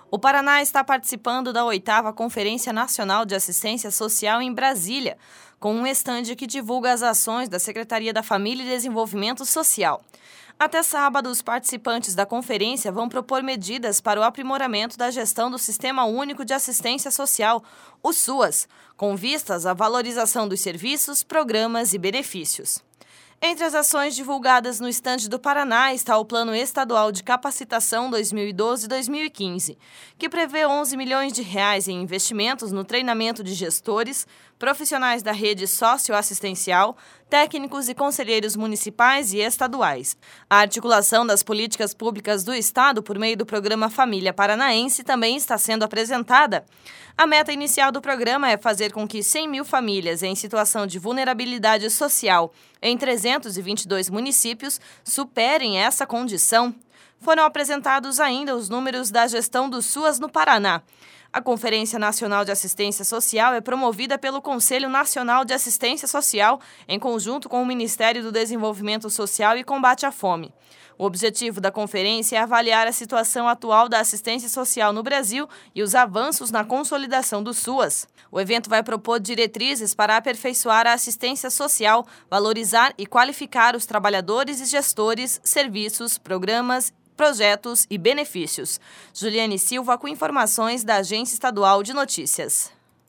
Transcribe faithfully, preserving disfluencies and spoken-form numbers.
O Paraná está participando da oitava Conferência Nacional de Assistência Social em Brasília, com um estande que divulga as ações da Secretaria da Família e Desenvolvimento Social. Até sábado, os participantes da conferência vão propor medidas para o aprimoramento da gestão do Sistema Único de Assistência Social, o SUAS, com vistas à valorização dos serviços, programas e benefícios. Entre as ações divulgadas no estande do Paraná está o Plano Estadual de Capacitação dois mil e doze a dois mil e quinze, que prevê onze milhões de reais em investimentos no treinamento de gestores, profissionais da rede socioassistencial, técnicos e conselheiros municipais e estaduais. A articulação das políticas públicas do Estado por meio do Programa Família Paranaense também está sendo apresentada. A meta inicial do programa é fazer com que cem mil famílias em situação de vulnerabilidade social em trezentos e vinte e dois municípios superem essa condição. Foram apresentados ainda os números da gestão do SUAS no Paraná. A Conferência Nacional de Assistência Social é promovida pelo Conselho Nacional de Assistência Social, em conjunto com o Ministério do Desenvolvimento Social e Combate à Fome. O objetivo da conferência é avaliar a situação atual da assistência social no Brasil e os avanços na consolidação do SUAS. O evento vai propor diretrizes para aperfeiçoar a assistência social, valorizar e qualificar os trabalhadores e gestores, serviços, programas, projetos e benefícios. Juliane Silva com informações da Agência Estadual de Notícias.